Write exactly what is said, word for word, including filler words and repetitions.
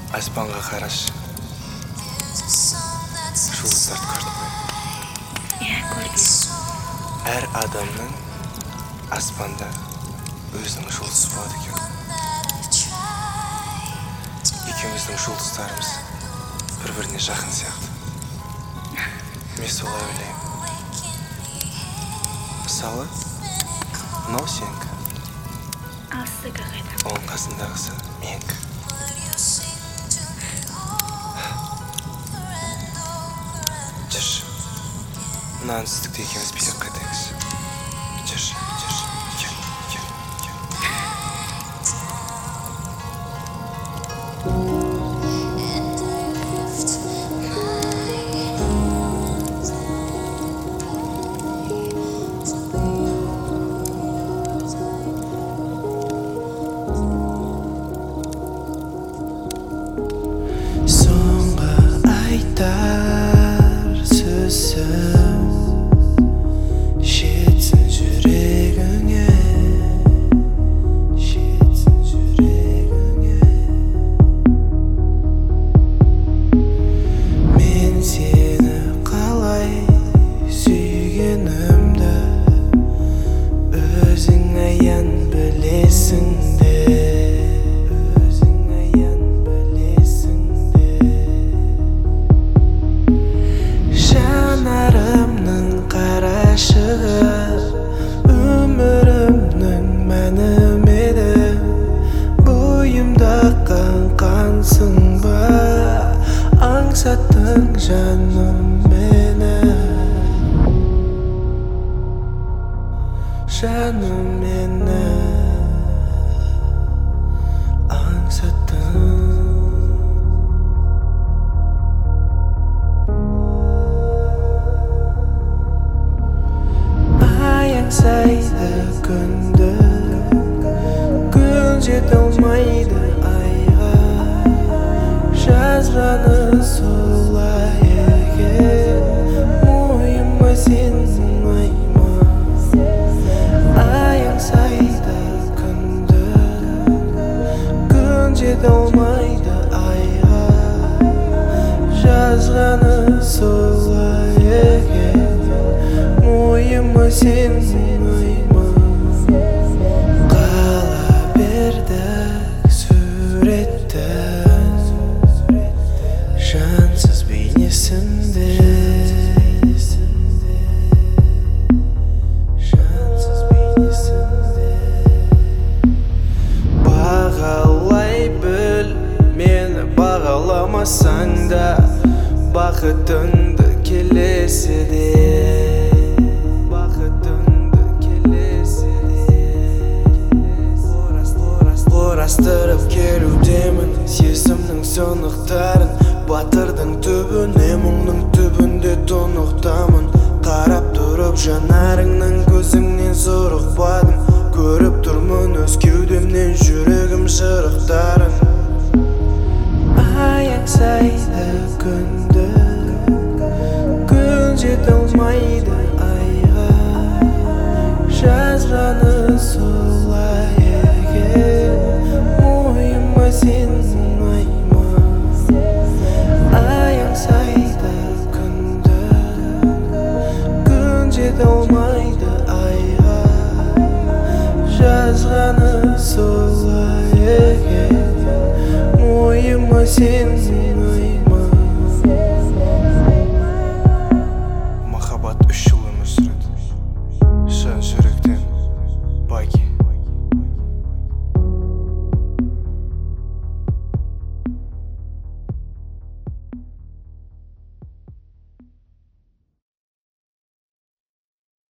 Аспанға қараш. Жұлдыздарды көрдің бе? Иә, көрдім. Әр адамның аспанда өзінің жұлдызы болады екен. Екеуміздің жұлдыздарымыз бір-біріне жақын сияқты. Мен солай ойлаймын. Мысалы, мынау сенікі. Ал сіздікі қайда? Оның қасындағысы менікі. Жүрші, мына үнсіздікті екеуміз билеп қайтайықшы. Жүрші, жүрші, кел, кел, кел. Соңғы айтар сөзім жетсін жүрегіңе, жетсін жүрегіңе. Мен сені қалай сүйгенімді өзің аян білесің де. Жанарымның қарашығы өмірімнің мәнім еді. Бойымда қанқансың ба, аңсаттың жаным мені. Жаным мені аңсаттың. Аяңсайды күнді, күн жете алмайды айға. Жазғаны солай екен, мойыма сенің айма. Аяңсайды күнді, күн жете алмайды айға. Жазғаны солай екен, мойыма сенің айма. Қала бердік суретті, жансыз бейнесінде. Жансыз бейнесінде. Бағалай біл, мені бағаламасаң да, бақытыңды келесіде. Орастырып келудемін сезімнің сонықтарын. Батырдың түбіне, мұңның түбінде тұнықтамын. Қарап тұрып жанарыңнан көзіңнен зорықпадым. Көріп тұрмын өз кеудемнен жүрегім жырықтарын. Аяңсайды күнді, күн жете алмайды айға. Жазғаны солай екен, мойыма сенің айма. Аяңсайды күнді, күн жете алмайды айға. Жазғаны солай екен, мойыма сенің айма. Махаббат үш жыл өмір сүреді, шын жүректен Баги.